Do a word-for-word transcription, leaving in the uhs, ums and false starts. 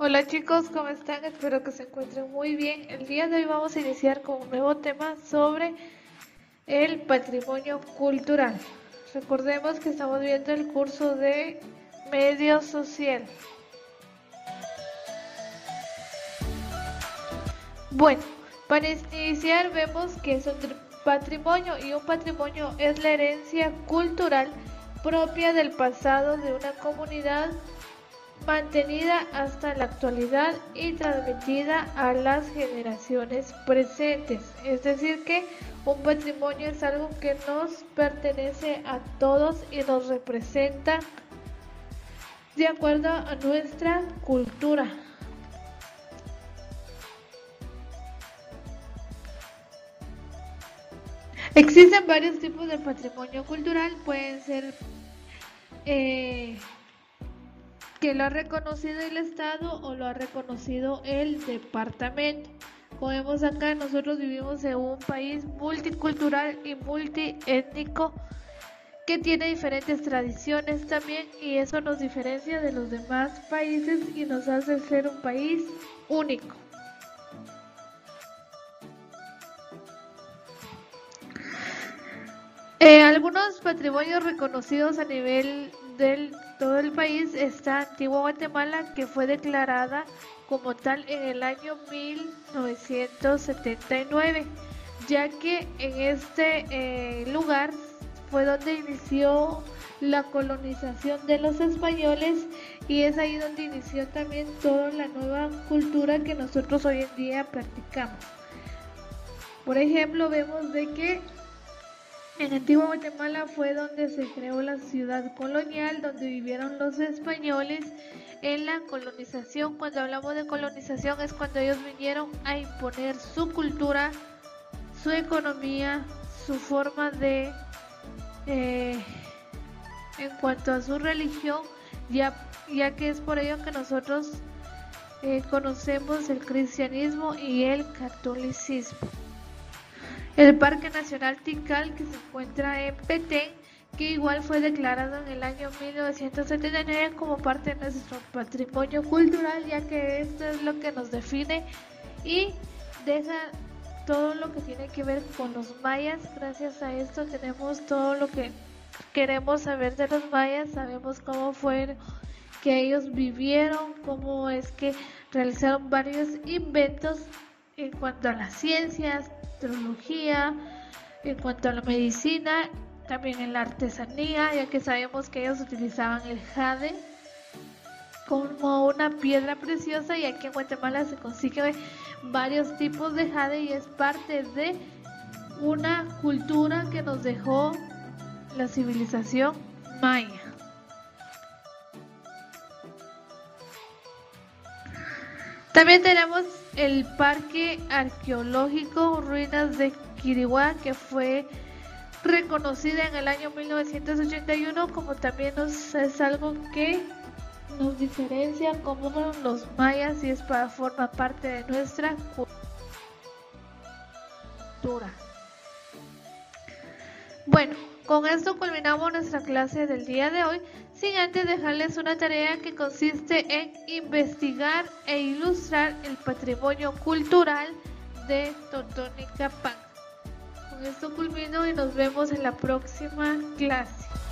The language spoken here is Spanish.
Hola chicos, ¿cómo están? Espero que se encuentren muy bien. El día de hoy vamos a iniciar con un nuevo tema sobre el patrimonio cultural. Recordemos que estamos viendo el curso de medio social. Bueno, para iniciar vemos que es un patrimonio y un patrimonio es la herencia cultural propia del pasado de una comunidad mantenida hasta la actualidad y transmitida a las generaciones presentes. Es decir que un patrimonio es algo que nos pertenece a todos y nos representa de acuerdo a nuestra cultura. Existen varios tipos de patrimonio cultural, pueden ser eh, que lo ha reconocido el Estado o lo ha reconocido el departamento. Como vemos acá, nosotros vivimos en un país multicultural y multiétnico que tiene diferentes tradiciones también, y eso nos diferencia de los demás países y nos hace ser un país único. Eh, algunos patrimonios reconocidos a nivel del todo el país está Antigua Guatemala, que fue declarada como tal en el año mil novecientos setenta y nueve, ya que en este eh, lugar fue donde inició la colonización de los españoles, y es ahí donde inició también toda la nueva cultura que nosotros hoy en día practicamos. Por ejemplo, vemos de que en Antigua Guatemala fue donde se creó la ciudad colonial, donde vivieron los españoles en la colonización. Cuando hablamos de colonización es cuando ellos vinieron a imponer su cultura, su economía, su forma de, eh, en cuanto a su religión, ya, ya que es por ello que nosotros eh, conocemos el cristianismo y el catolicismo. El Parque Nacional Tikal, que se encuentra en Petén, que igual fue declarado en el año mil novecientos setenta y nueve como parte de nuestro patrimonio cultural, ya que esto es lo que nos define y deja todo lo que tiene que ver con los mayas. Gracias a esto tenemos todo lo que queremos saber de los mayas, sabemos cómo fue que ellos vivieron, cómo es que realizaron varios inventos en cuanto a las ciencias, astrología, en cuanto a la medicina, también en la artesanía, ya que sabemos que ellos utilizaban el jade como una piedra preciosa, y aquí en Guatemala se consiguen varios tipos de jade y es parte de una cultura que nos dejó la civilización maya. También tenemos el Parque Arqueológico Ruinas de Quiriguá, que fue reconocida en el año mil novecientos ochenta y uno, como también nos, es algo que nos diferencia como los mayas y es para formar parte de nuestra cultura. Bueno, con esto culminamos nuestra clase del día de hoy, sin antes dejarles una tarea que consiste en investigar e ilustrar el patrimonio cultural de Totonicapán. Con esto culmino y nos vemos en la próxima clase.